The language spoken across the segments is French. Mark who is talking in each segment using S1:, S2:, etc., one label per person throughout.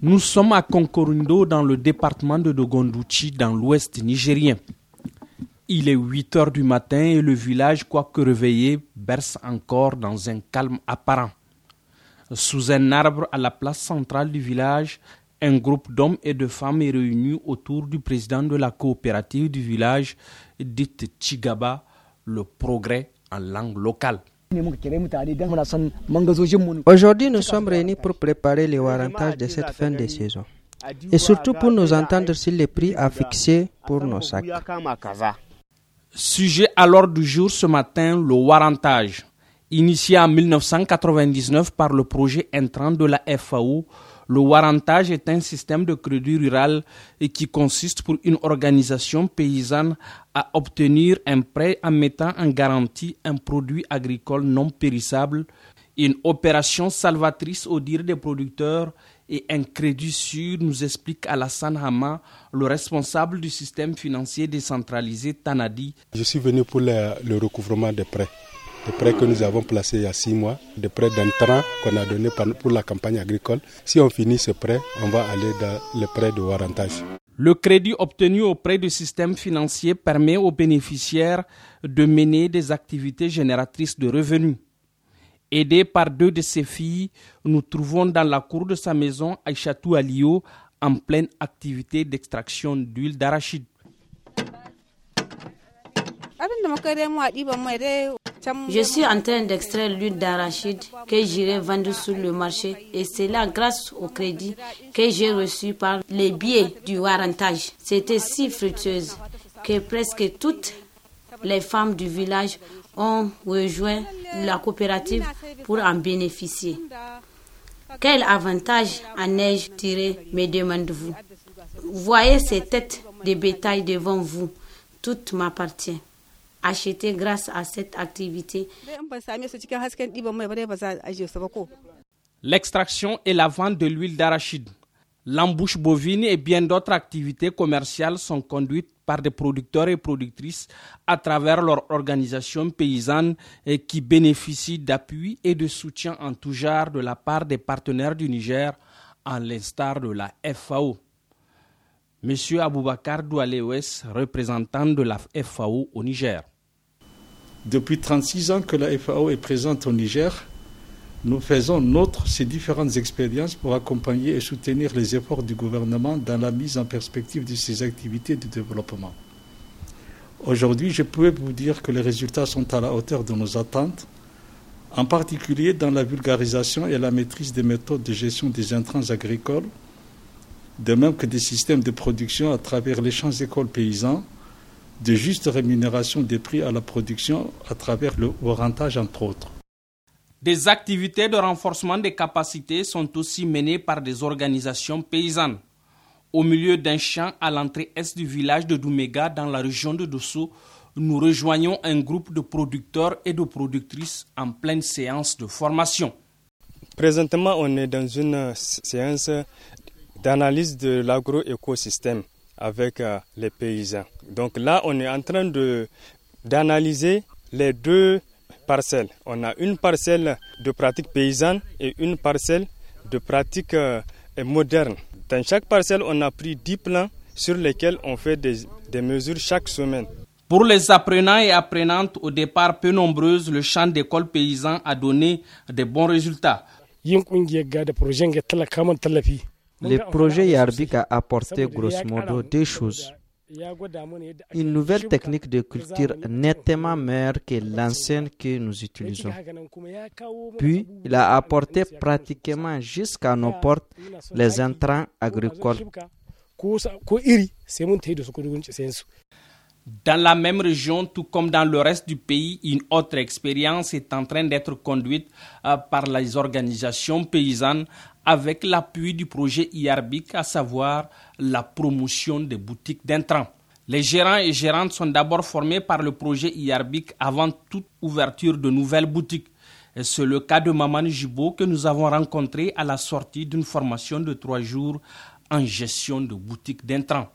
S1: Nous sommes à Konkorindo dans le département de Dogondouchi dans l'ouest nigérien. Il est 8 heures du matin et le village, quoique réveillé, berce encore dans un calme apparent. Sous un arbre à la place centrale du village, un groupe d'hommes et de femmes est réuni autour du président de la coopérative du village, dite Chigaba, le progrès en langue locale.
S2: Aujourd'hui, nous sommes réunis pour préparer le warantage de cette fin de saison et surtout pour nous entendre sur les prix à fixer pour nos sacs.
S1: Sujet à l'ordre du jour ce matin, le warantage. Initié en 1999 par le projet intrant de la FAO, le warantage est un système de crédit rural qui consiste pour une organisation paysanne à obtenir un prêt en mettant en garantie un produit agricole non périssable, une opération salvatrice au dire des producteurs et un crédit sûr, nous explique Alassane Hama, le responsable du système financier décentralisé Tanadi.
S3: Je suis venu pour le recouvrement des prêts. Des prêts que nous avons placés il y a 6 mois, des prêts d'intrants qu'on a donnés pour la campagne agricole. Si on finit ce prêt, on va aller dans le prêt de warantage.
S1: Le crédit obtenu auprès du système financier permet aux bénéficiaires de mener des activités génératrices de revenus. Aidé par 2 de ses filles, nous trouvons dans la cour de sa maison Aïchatou Alio en pleine activité d'extraction d'huile d'arachide.
S4: Je suis en train d'extraire l'huile d'arachide que j'irai vendre sur le marché et c'est là grâce au crédit que j'ai reçu par les biais du warantage. C'était si fructueuse que presque toutes les femmes du village ont rejoint la coopérative pour en bénéficier. Quel avantage en ai-je tiré, me demandez-vous? Voyez ces têtes de bétail devant vous, tout m'appartient. Acheter grâce à cette activité.
S1: L'extraction et la vente de l'huile d'arachide, l'embouche bovine et bien d'autres activités commerciales sont conduites par des producteurs et productrices à travers leur organisation paysanne et qui bénéficient d'appui et de soutien en tout genre de la part des partenaires du Niger, à l'instar de la FAO. Monsieur Aboubakar Doualewes, représentant de la FAO au Niger.
S5: Depuis 36 ans que la FAO est présente au Niger, nous faisons nôtre ces différentes expériences pour accompagner et soutenir les efforts du gouvernement dans la mise en perspective de ces activités de développement. Aujourd'hui, je peux vous dire que les résultats sont à la hauteur de nos attentes, en particulier dans la vulgarisation et la maîtrise des méthodes de gestion des intrants agricoles, de même que des systèmes de production à travers les champs écoles paysans, de juste rémunération des prix à la production à travers le warantage entre autres.
S1: Des activités de renforcement des capacités sont aussi menées par des organisations paysannes. Au milieu d'un champ à l'entrée est du village de Doumega dans la région de Dosso, nous rejoignons un groupe de producteurs et de productrices en pleine séance de formation.
S6: Présentement, on est dans une séance d'analyse de l'agroécosystème avec les paysans. Donc là, on est en train d'analyser les 2 parcelles. On a une parcelle de pratique paysanne et une parcelle de pratique moderne. Dans chaque parcelle, on a pris 10 plans sur lesquels on fait des mesures chaque semaine.
S1: Pour les apprenants et apprenantes, au départ peu nombreuses, le champ d'école paysan a donné de bons résultats.
S2: Le projet Yarbik a apporté grosso modo 2 choses. Une nouvelle technique de culture nettement meilleure que l'ancienne que nous utilisons. Puis, il a apporté pratiquement jusqu'à nos portes les intrants agricoles.
S1: Dans la même région, tout comme dans le reste du pays, une autre expérience est en train d'être conduite par les organisations paysannes avec l'appui du projet IARBIC, à savoir la promotion des boutiques d'intrants. Les gérants et gérantes sont d'abord formés par le projet IARBIC avant toute ouverture de nouvelles boutiques. Et c'est le cas de Maman Jibo que nous avons rencontré à la sortie d'une formation de 3 jours en gestion de boutiques d'intrants.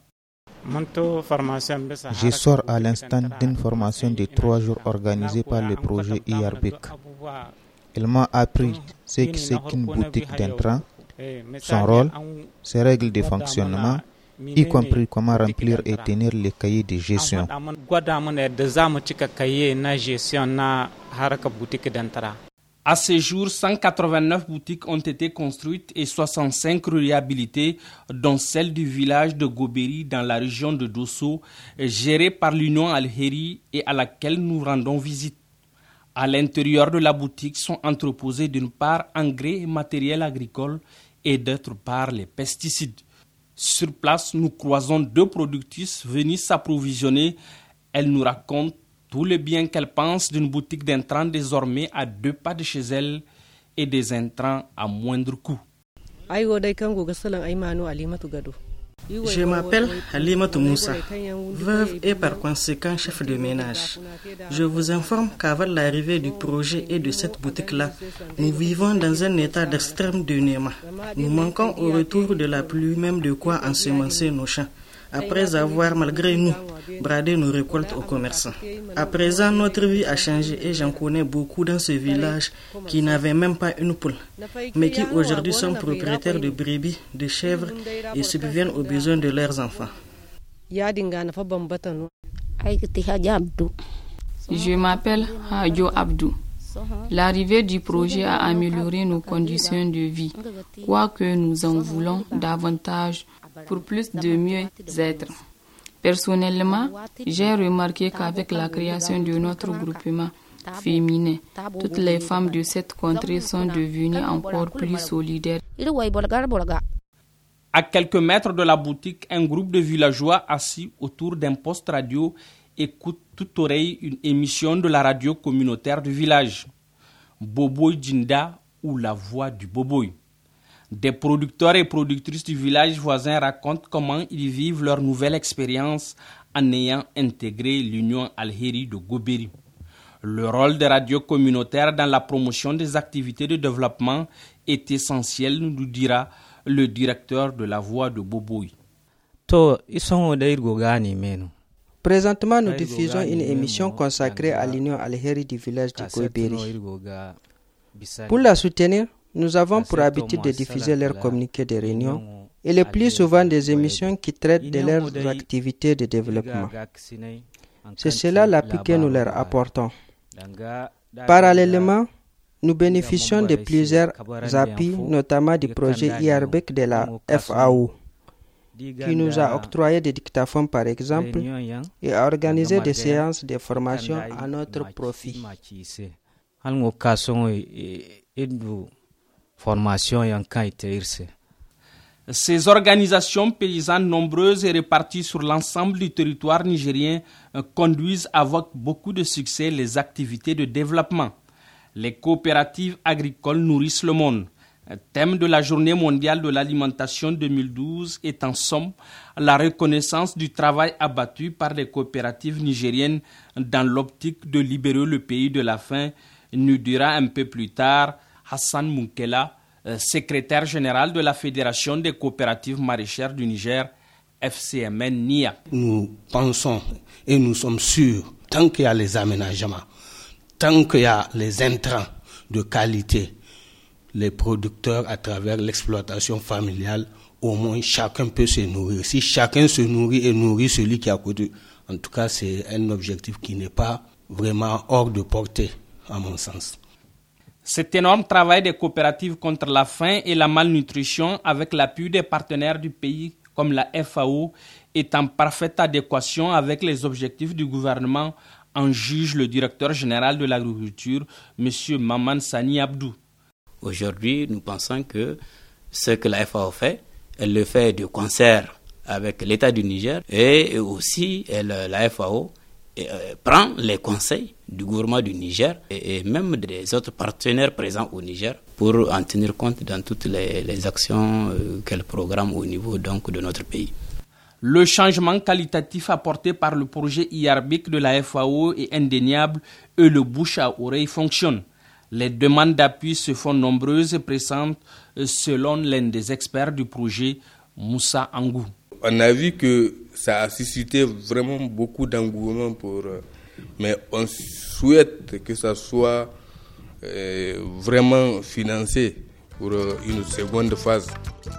S7: Je sors à l'instant d'une formation de 3 jours organisée par le projet IARBIC. Il m'a appris ce que c'est qu'une boutique d'intrants, son rôle, ses règles de fonctionnement, y compris comment remplir et tenir les cahiers de gestion.
S1: À ce jour, 189 boutiques ont été construites et 65 réhabilitées, dont celle du village de Goberi dans la région de Dosso, gérée par l'Union Algérie et à laquelle nous rendons visite. À l'intérieur de la boutique sont entreposés d'une part engrais et matériel agricole et d'autre part les pesticides. Sur place, nous croisons 2 productrices venus s'approvisionner. Elles nous racontent tout le bien qu'elles pensent d'une boutique d'intrants désormais à 2 pas de chez elles et des intrants à moindre coût.
S8: Je m'appelle Halimatou Moussa, veuve et par conséquent chef de ménage. Je vous informe qu'avant l'arrivée du projet et de cette boutique-là, nous vivons dans un état d'extrême dénuement. Nous manquons au retour de la pluie même de quoi ensemencer nos champs, après avoir, malgré nous, bradé nos récoltes aux commerçants. À présent, notre vie a changé et j'en connais beaucoup dans ce village qui n'avaient même pas une poule, mais qui aujourd'hui sont propriétaires de brebis, de chèvres et subviennent aux besoins de leurs enfants.
S9: Je m'appelle Hadjo Abdou. L'arrivée du projet a amélioré nos conditions de vie, quoique nous en voulons davantage pour plus de mieux-être. Personnellement, j'ai remarqué qu'avec la création de notre groupement féminin, toutes les femmes de cette contrée sont devenues encore plus solidaires.
S1: À quelques mètres de la boutique, un groupe de villageois assis autour d'un poste radio écoute toute oreille une émission de la radio communautaire du village, Boboy Djinda ou la voix du Boboy. Des producteurs et productrices du village voisin racontent comment ils vivent leur nouvelle expérience en ayant intégré l'Union Algérie de Goberi. Le rôle des radios communautaires dans la promotion des activités de développement est essentiel, nous dira le directeur de la voix de Boboy.
S2: Présentement, nous diffusons une émission consacrée à l'Union Algérie du village de Goberi. Pour la soutenir, nous avons pour habitude de diffuser leurs communiqués de réunion et le plus souvent des émissions qui traitent de leurs activités de développement. C'est cela l'appui que nous leur apportons. Parallèlement, nous bénéficions de plusieurs appuis, notamment du projet IRBEC de la FAO, qui nous a octroyé des dictaphones par exemple et a organisé des séances de formation à notre profit.
S1: Ces organisations paysannes nombreuses et réparties sur l'ensemble du territoire nigérien conduisent avec beaucoup de succès les activités de développement. Les coopératives agricoles nourrissent le monde. Thème de la Journée mondiale de l'alimentation 2012 est en somme la reconnaissance du travail abattu par les coopératives nigériennes dans l'optique de libérer le pays de la faim, nous dira un peu plus tard Hassan Munkela, secrétaire général de la Fédération des coopératives maraîchères du Niger, FCMN NIA.
S10: Nous pensons et nous sommes sûrs, tant qu'il y a les aménagements, tant qu'il y a les intrants de qualité, les producteurs à travers l'exploitation familiale, au moins chacun peut se nourrir. Si chacun se nourrit et nourrit celui qui est à côté, en tout cas c'est un objectif qui n'est pas vraiment hors de portée, à mon sens.
S1: Cet énorme travail des coopératives contre la faim et la malnutrition avec l'appui des partenaires du pays comme la FAO est en parfaite adéquation avec les objectifs du gouvernement, en juge le directeur général de l'agriculture, M. Maman Sani Abdou.
S11: Aujourd'hui, nous pensons que ce que la FAO fait, elle le fait de concert avec l'État du Niger et aussi la FAO prend les conseils du gouvernement du Niger et même des autres partenaires présents au Niger pour en tenir compte dans toutes les actions qu'elle programme au niveau donc de notre pays.
S1: Le changement qualitatif apporté par le projet IRBIC de la FAO est indéniable et le bouche à oreille fonctionne. Les demandes d'appui se font nombreuses et pressantes selon l'un des experts du projet, Moussa Angou.
S12: On a vu que ça a suscité vraiment beaucoup d'engouement mais on souhaite que ça soit vraiment financé pour une seconde phase.